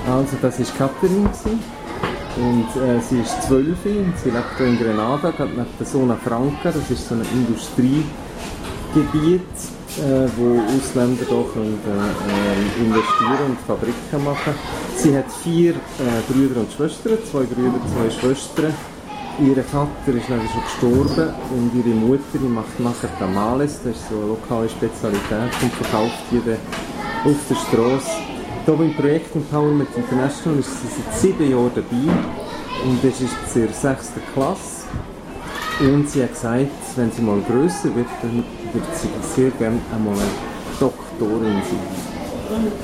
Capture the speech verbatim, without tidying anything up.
Also das war Katharin und äh, sie ist zwölf und sie lebt hier in Grenada, gerade neben der Zona Franca. Das ist so ein Industriegebiet, äh, wo Ausländer hier können, äh, investieren und Fabriken machen. Sie hat vier äh, Brüder und Schwestern, zwei Brüder, zwei Schwestern. Ihr Vater ist leider schon gestorben und ihre Mutter die macht nachher Tamales, das ist so eine lokale Spezialität und verkauft die dann auf der Straße. Hier beim Projekt Empowerment International ist sie seit sieben Jahren dabei und es ist zur sechsten Klasse. Und sie hat gesagt, wenn sie mal grösser wird, dann wird sie sehr gerne einmal eine Doktorin sein.